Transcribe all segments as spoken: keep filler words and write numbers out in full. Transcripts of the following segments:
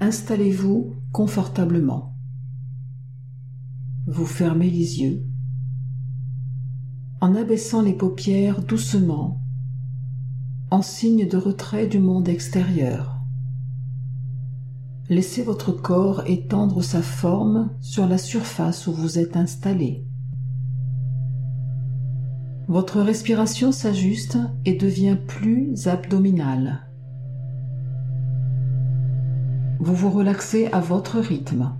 installez-vous confortablement. Vous fermez les yeux en abaissant les paupières doucement, en signe de retrait du monde extérieur. Laissez votre corps étendre sa forme sur la surface où vous êtes installé. Votre respiration s'ajuste et devient plus abdominale. Vous vous relaxez à votre rythme.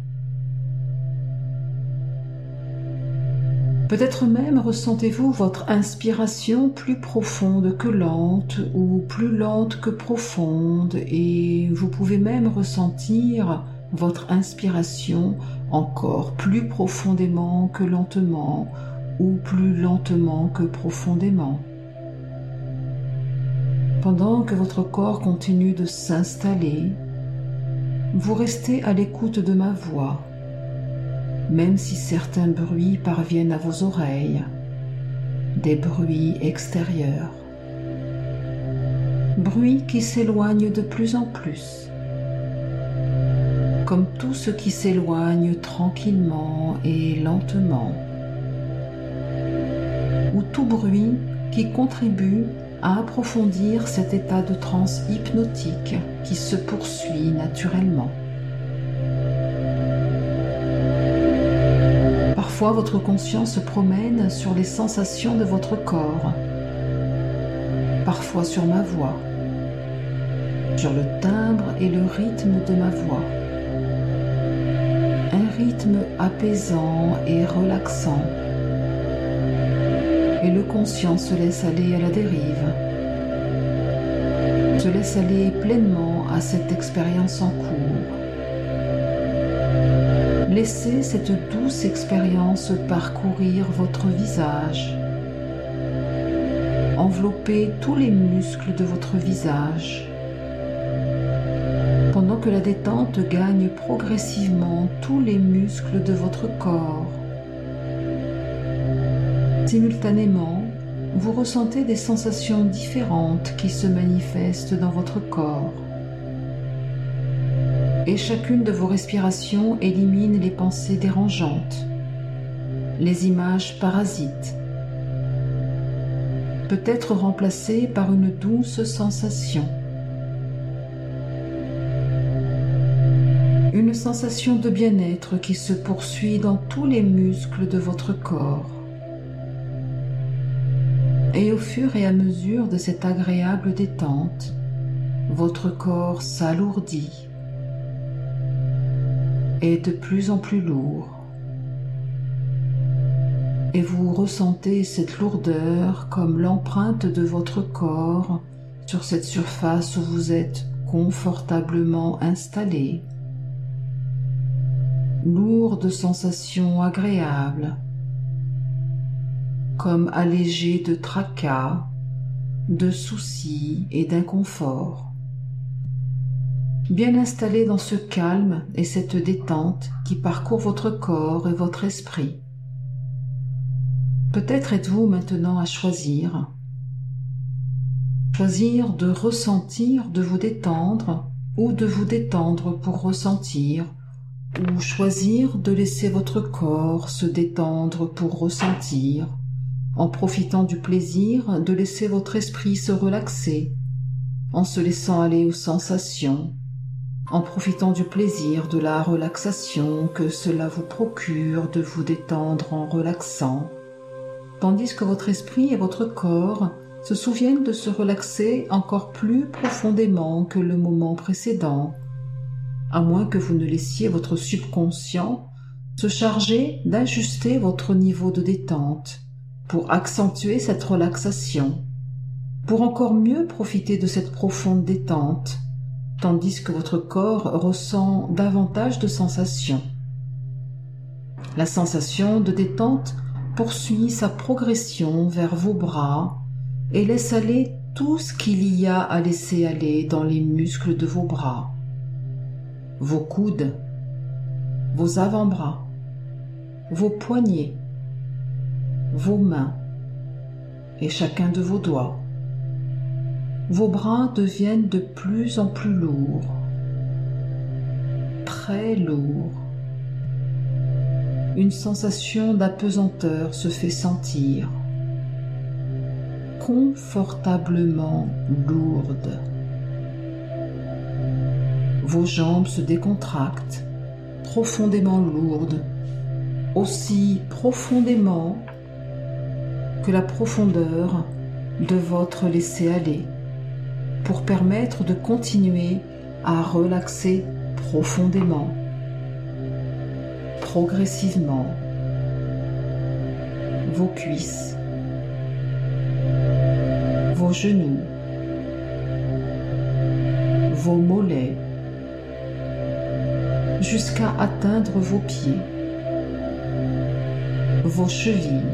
Peut-être même ressentez-vous votre inspiration plus profonde que lente ou plus lente que profonde, et vous pouvez même ressentir votre inspiration encore plus profondément que lentement ou plus lentement que profondément. Pendant que votre corps continue de s'installer, vous restez à l'écoute de ma voix, même si certains bruits parviennent à vos oreilles, des bruits extérieurs, bruits qui s'éloignent de plus en plus, comme tout ce qui s'éloigne tranquillement et lentement, ou tout bruit qui contribue à approfondir cet état de transe hypnotique qui se poursuit naturellement. Parfois, votre conscience se promène sur les sensations de votre corps, parfois sur ma voix, sur le timbre et le rythme de ma voix. Un rythme apaisant et relaxant, et le conscient se laisse aller à la dérive, se laisse aller pleinement à cette expérience en cours. Laissez cette douce expérience parcourir votre visage, envelopper tous les muscles de votre visage, pendant que la détente gagne progressivement tous les muscles de votre corps. Simultanément, vous ressentez des sensations différentes qui se manifestent dans votre corps. Et chacune de vos respirations élimine les pensées dérangeantes, les images parasites, peut-être remplacées par une douce sensation. Une sensation de bien-être qui se poursuit dans tous les muscles de votre corps. Et au fur et à mesure de cette agréable détente, votre corps s'alourdit, est de plus en plus lourd, et vous ressentez cette lourdeur comme l'empreinte de votre corps sur cette surface où vous êtes confortablement installé. Lourde sensation agréable, comme allégé de tracas, de soucis et d'inconfort. Bien installé dans ce calme et cette détente qui parcourt votre corps et votre esprit. Peut-être êtes-vous maintenant à choisir. Choisir de ressentir, de vous détendre, ou de vous détendre pour ressentir, ou choisir de laisser votre corps se détendre pour ressentir, en profitant du plaisir de laisser votre esprit se relaxer, en se laissant aller aux sensations, en profitant du plaisir de la relaxation que cela vous procure de vous détendre en relaxant, tandis que votre esprit et votre corps se souviennent de se relaxer encore plus profondément que le moment précédent, à moins que vous ne laissiez votre subconscient se charger d'ajuster votre niveau de détente pour accentuer cette relaxation, pour encore mieux profiter de cette profonde détente, tandis que votre corps ressent davantage de sensations. La sensation de détente poursuit sa progression vers vos bras et laisse aller tout ce qu'il y a à laisser aller dans les muscles de vos bras, vos coudes, vos avant-bras, vos poignets, vos mains et chacun de vos doigts. Vos bras deviennent de plus en plus lourds. très lourd. Une sensation d'apesanteur se fait sentir, confortablement lourde. Vos jambes se décontractent, profondément lourdes, aussi profondément que la profondeur de votre laisser-aller, pour permettre de continuer à relaxer profondément, progressivement, vos cuisses, vos genoux, vos mollets, jusqu'à atteindre vos pieds, vos chevilles,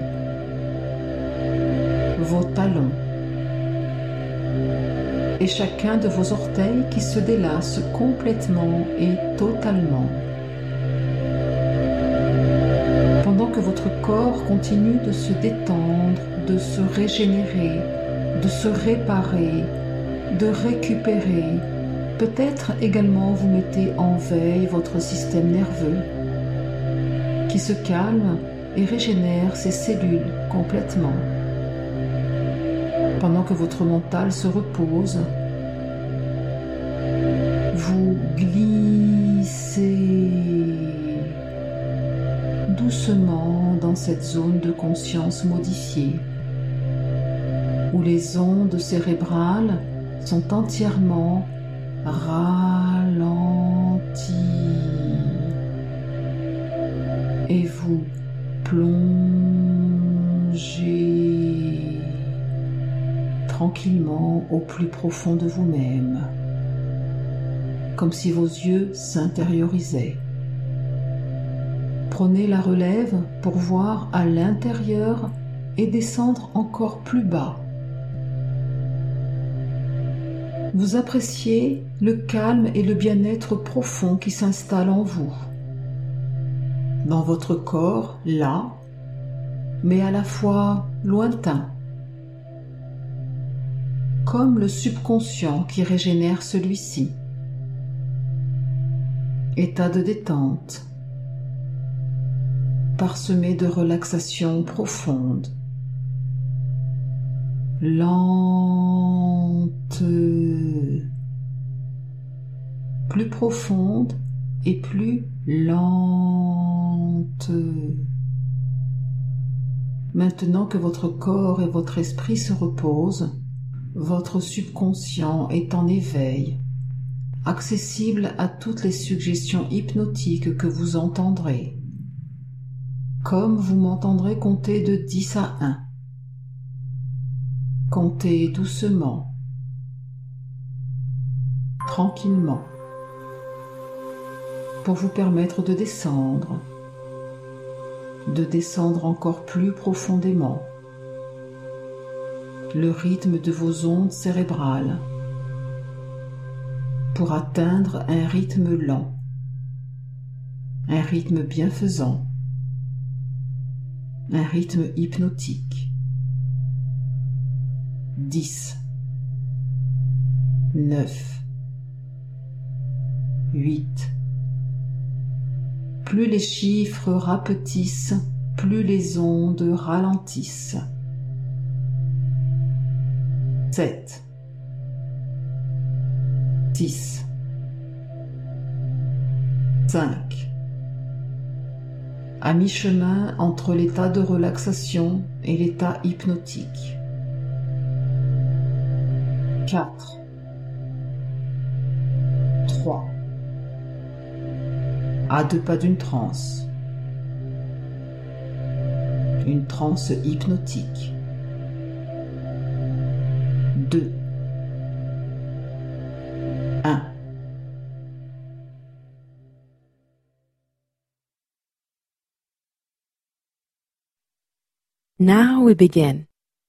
vos talons, et chacun de vos orteils qui se délasse complètement et totalement. Pendant que votre corps continue de se détendre, de se régénérer, de se réparer, de récupérer, peut-être également vous mettez en veille votre système nerveux qui se calme et régénère ses cellules complètement. Pendant que votre mental se repose, vous glissez doucement dans cette zone de conscience modifiée, où les ondes cérébrales sont entièrement ralenties et vous plongez tranquillement au plus profond de vous-même, comme si vos yeux s'intériorisaient. Prenez la relève pour voir à l'intérieur et descendre encore plus bas. Vous appréciez le calme et le bien-être profond qui s'installe en vous, dans votre corps là, mais à la fois lointain, comme le subconscient qui régénère celui-ci. État de détente, parsemé de relaxation profonde, lente, plus profonde et plus lente. Maintenant que votre corps et votre esprit se reposent, votre subconscient est en éveil, accessible à toutes les suggestions hypnotiques que vous entendrez, comme vous m'entendrez compter de dix à un. Comptez doucement, tranquillement, pour vous permettre de descendre, de descendre encore plus profondément, le rythme de vos ondes cérébrales, pour atteindre un rythme lent, un rythme bienfaisant, un rythme hypnotique. dix, neuf, huit. Plus les chiffres rapetissent, plus les ondes ralentissent. sept, six, cinq. À mi-chemin entre l'état de relaxation et l'état hypnotique. quatre, trois. À deux pas d'une transe. Une transe hypnotique. deux, un. Now we begin.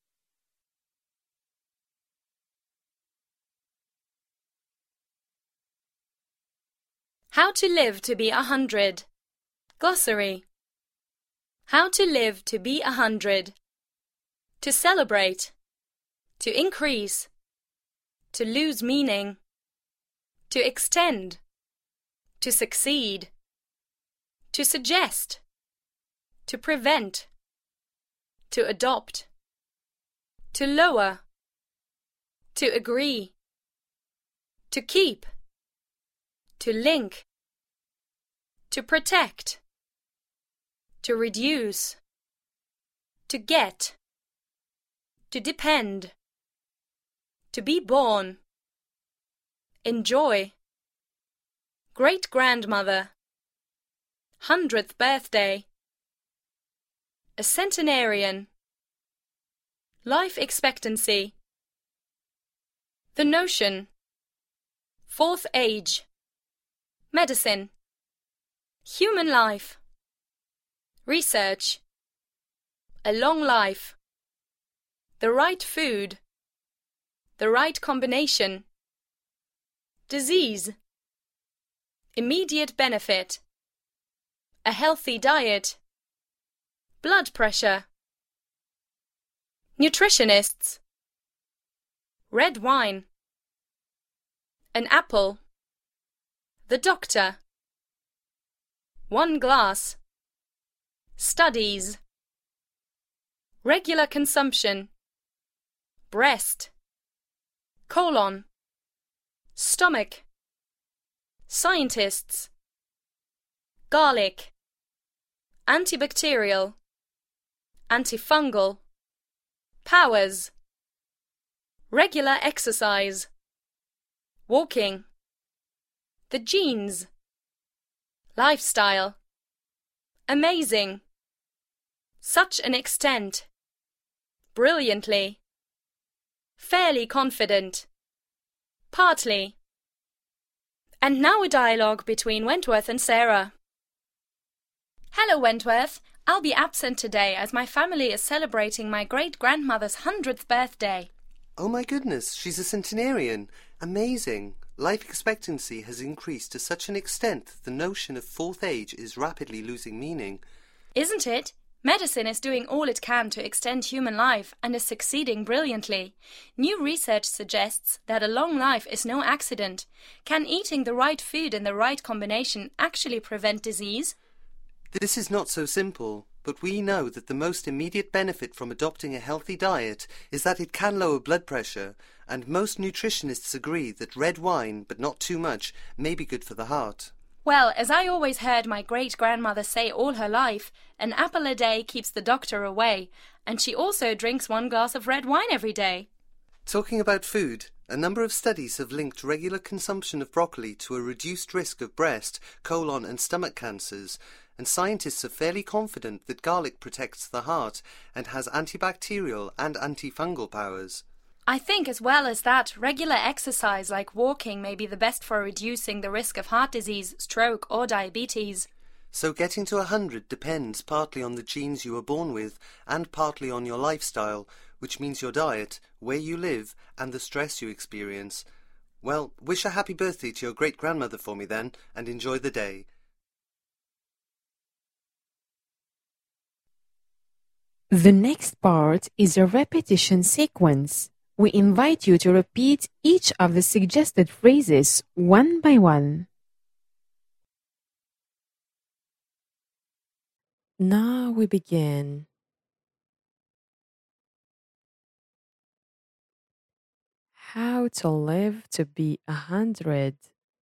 How to live to be a hundred. Glossary. How to live to be a hundred. To celebrate. To increase. To lose meaning. To extend. to succeed, to suggest, to prevent, to adopt, to lower, to agree, to keep, to link, to protect, to reduce, to get, to depend, to be born, enjoy, great-grandmother, hundredth birthday, a centenarian, life expectancy, the notion, fourth age, medicine, human life, research, a long life, the right food, the right combination, disease, immediate benefit, a healthy diet, blood pressure, nutritionists, red wine, an apple, the doctor, one glass, studies, regular consumption, breast, colon, stomach, scientists, garlic, antibacterial, antifungal, powers, regular exercise, walking, the genes, lifestyle, amazing, such an extent, brilliantly, fairly confident, partly. And now a dialogue between Wentworth and Sarah. Hello, Wentworth. I'll be absent today as my family is celebrating my great-grandmother's hundredth birthday. Oh my goodness, she's a centenarian. Amazing. Life expectancy has increased to such an extent that the notion of fourth age is rapidly losing meaning. Isn't it? Medicine is doing all it can to extend human life and is succeeding brilliantly. New research suggests that a long life is no accident. Can eating the right food in the right combination actually prevent disease? This is not so simple, but we know that the most immediate benefit from adopting a healthy diet is that it can lower blood pressure, and most nutritionists agree that red wine, but not too much, may be good for the heart. Well, as I always heard my great-grandmother say all her life, an apple a day keeps the doctor away, and she also drinks one glass of red wine every day. Talking about food, a number of studies have linked regular consumption of broccoli to a reduced risk of breast, colon and stomach cancers, and scientists are fairly confident that garlic protects the heart and has antibacterial and antifungal powers. I think as well as that, regular exercise like walking may be the best for reducing the risk of heart disease, stroke or diabetes. So getting to a hundred depends partly on the genes you were born with and partly on your lifestyle, which means your diet, where you live and the stress you experience. Well, wish a happy birthday to your great-grandmother for me then, and enjoy the day. The next part is a repetition sequence. We invite you to repeat each of the suggested phrases one by one. Now we begin. How to live to be a hundred.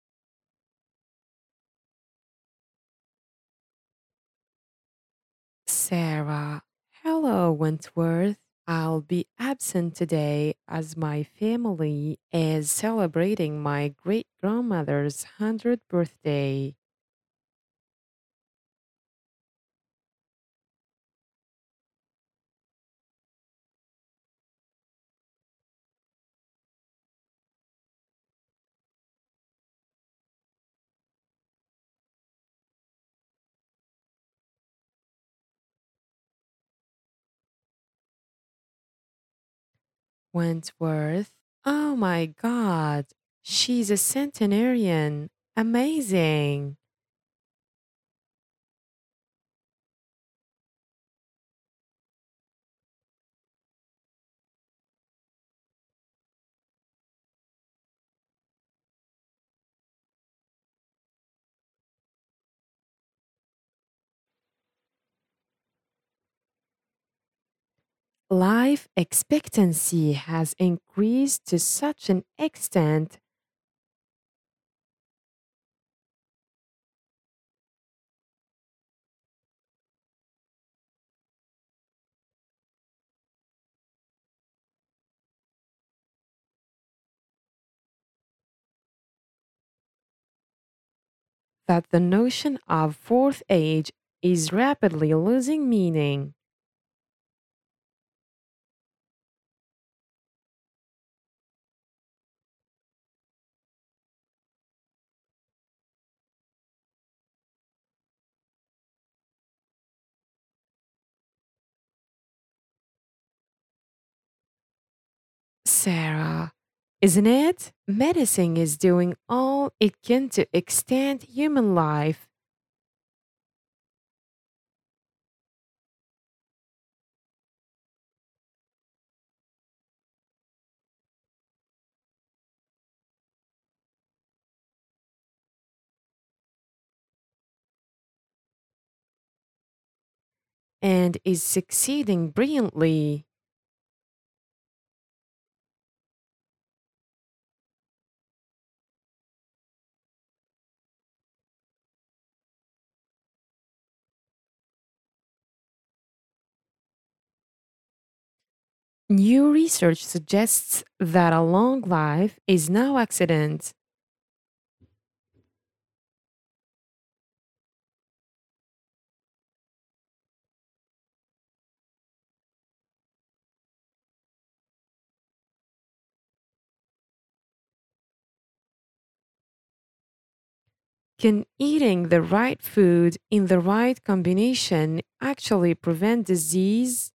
Sarah. Hello, Wentworth. I'll be absent today as my family is celebrating my great-grandmother's hundredth birthday. Wentworth. Oh my God, she's a centenarian. Amazing. Life expectancy has increased to such an extent that the notion of fourth age is rapidly losing meaning. Sarah, isn't it? Medicine is doing all it can to extend human life and is succeeding brilliantly. New research suggests that a long life is no accident. Can eating the right food in the right combination actually prevent disease?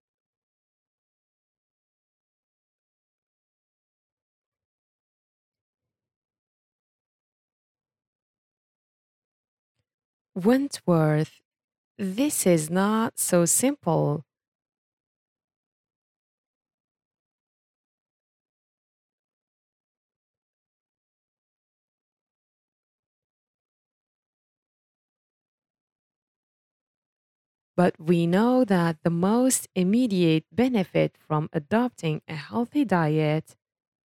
Wentworth, this is not so simple. But we know that the most immediate benefit from adopting a healthy diet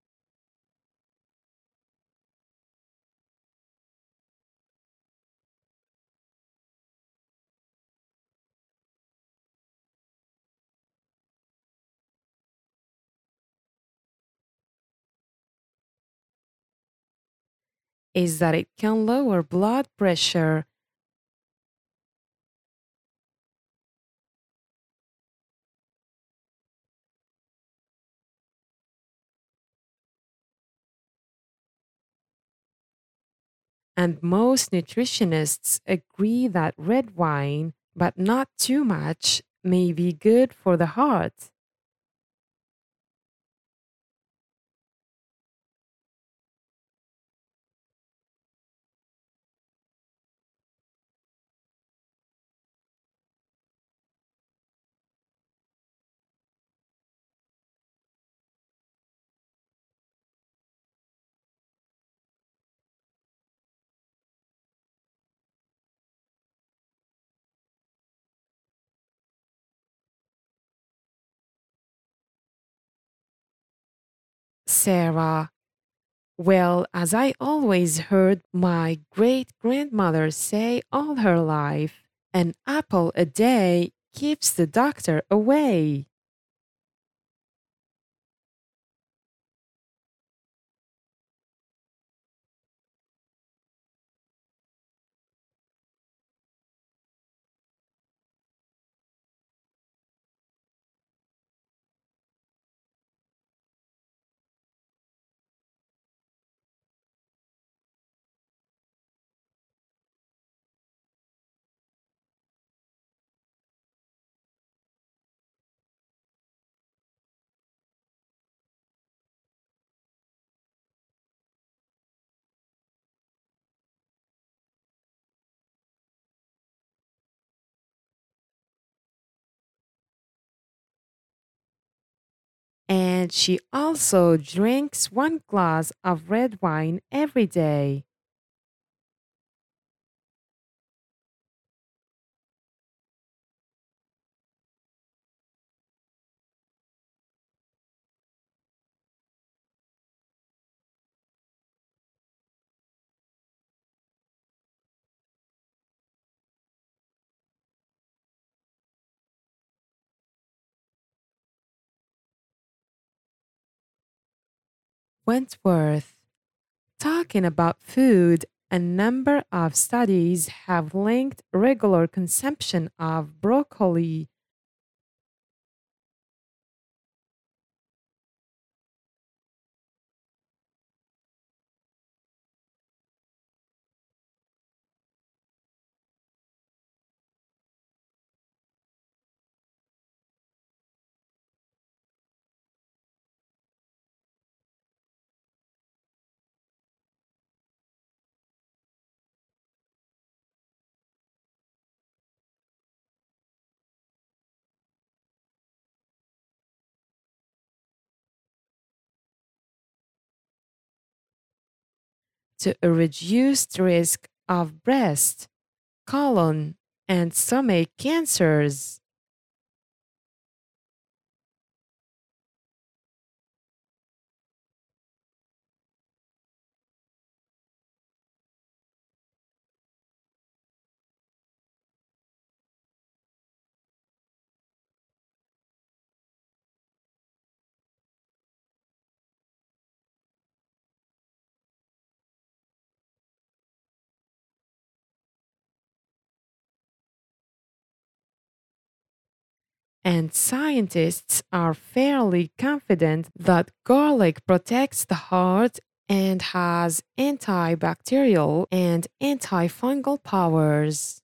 is that it can lower blood pressure. And most nutritionists agree that red wine, but not too much, may be good for the heart. Sarah, well, as I always heard my great grandmother say all her life, an apple a day keeps the doctor away. And she also drinks one glass of red wine every day. Wentworth. Talking about food, a number of studies have linked regular consumption of broccoli to a reduced risk of breast, colon, and stomach cancers. And scientists are fairly confident that garlic protects the heart and has antibacterial and antifungal powers.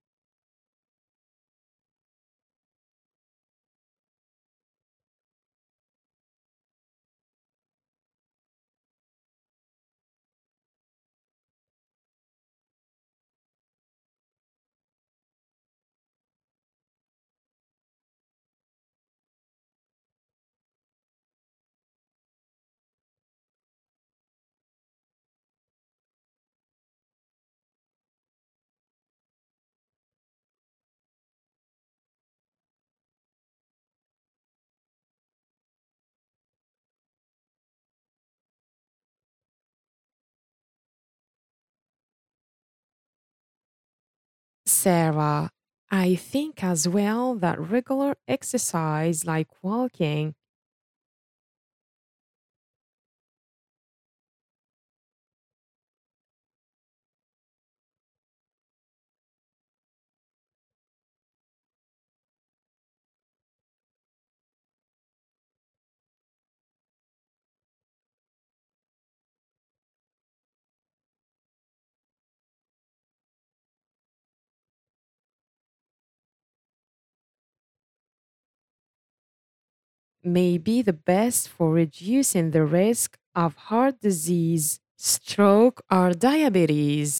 Sarah, I think as well that regular exercise like walking may be the best for reducing the risk of heart disease, stroke, or diabetes.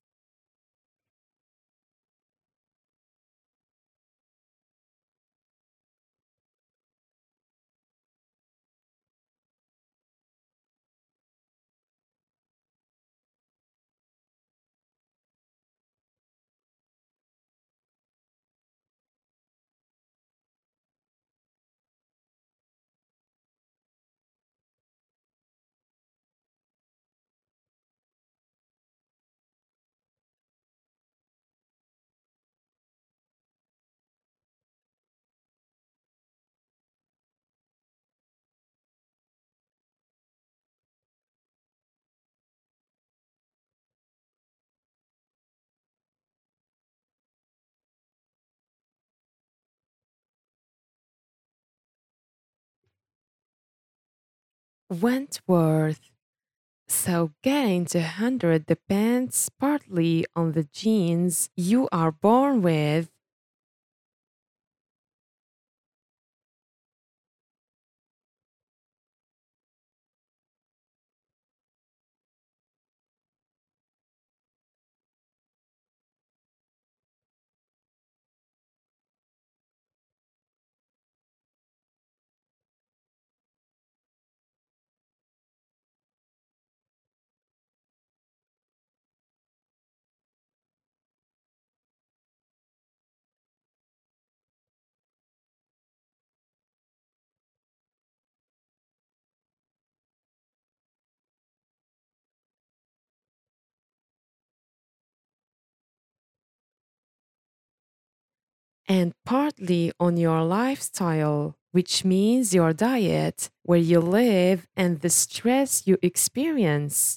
Wentworth. So getting to one hundred depends partly on the genes you are born with. and partly on your lifestyle, which means your diet, where you live, and the stress you experience.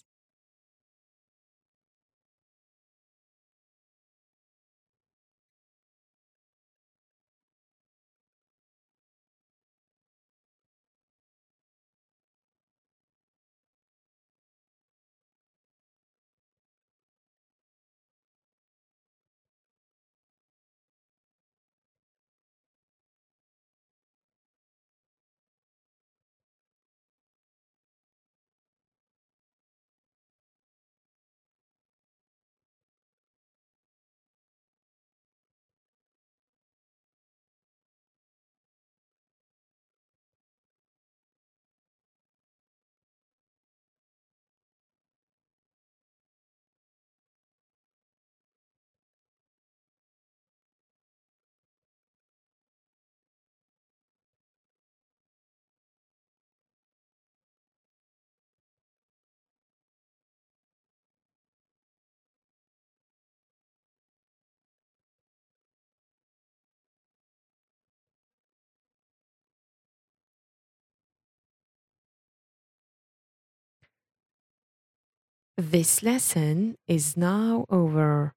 This lesson is now over.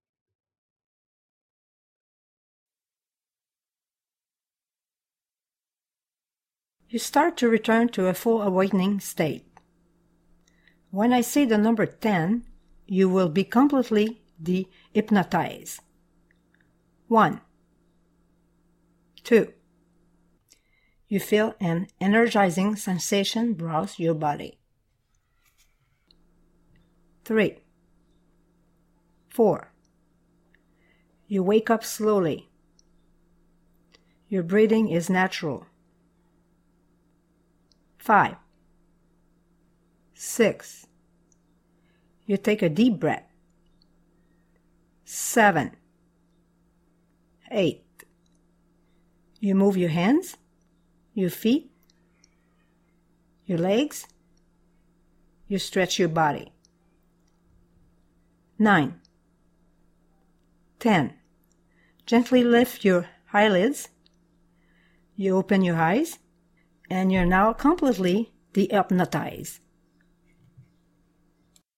You start to return to a full awakening state. When I say the number ten, you will be completely de-hypnotized. One. Two. You feel an energizing sensation browse your body. Three. Four. You wake up slowly. Your breathing is natural. Five. Six. You take a deep breath. Seven. Eight. You move your hands, your feet, your legs. You stretch your body. Nine. Ten. Gently lift your eyelids. You open your eyes, and you're now completely de-hypnotized.